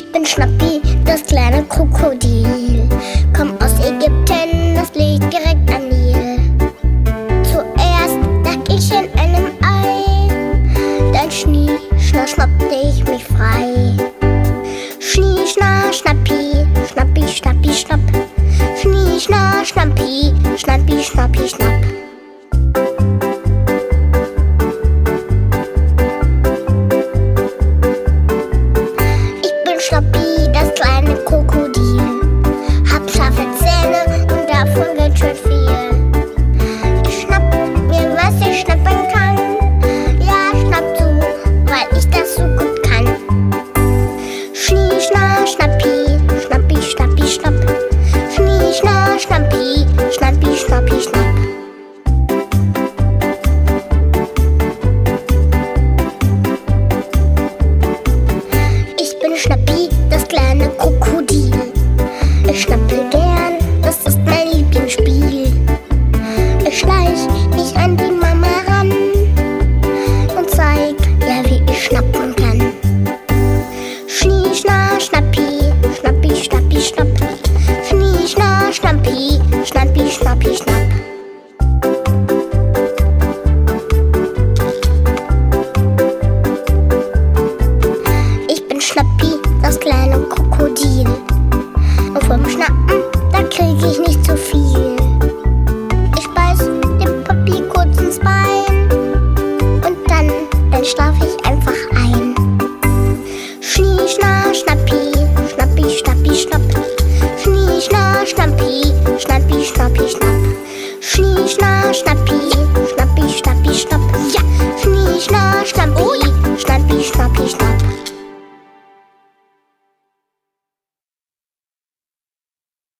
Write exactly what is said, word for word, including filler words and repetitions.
bin Schnappi, das kleine Krokodil. Komm aus Ägypten, das liegt direkt am Nil. Zuerst lag ich in einem Ei, dann schnie, schna, schnappte ich mich frei. Schnie, schna, schnappi, schnappi, schnappi, schnapp. Schnie, schna, schnappi, schnappi, schnappi, schnapp. Schnappi, das kleine Krokodil. Hab scharfe Zähne und davon ganz schön viel. Ich schnapp mir, was ich schnappen kann. Ja, schnapp zu, weil ich das so gut kann. Schnie, schna, schnappi, schnappi, schnappi, schnapp. Schnie, schna, schnappi, schnappi, schnappi, schnapp. Schnappi, das kleine Krokodil. Ich schnappe gern, das ist mein Lieblingsspiel. Ich schleich mich an die Mama ran und zeig ja, wie ich schnappen kann. Schnie, schna, schnappi, schnappi, schnappi, schnapp. Schnie, schna, schnappi, schnappi, schnappi, schnapp. Schnappi, das kleine Krokodil. Und vom Schnappen, da krieg ich nicht zu viel. Ich beiß dem Papi kurz ins Bein und dann, dann schlaf ich einfach ein. Schnie, schna, schnappi, schnappi, schnappi, schnapp. Schnie, schna, schnappi, schnappi, schnappi, schnapp. Schnie, schna, schnappi, schnappi, schnappi, schnapp. Ja, schnie, schna, schnappi, schnappi, schnappi, schnapp.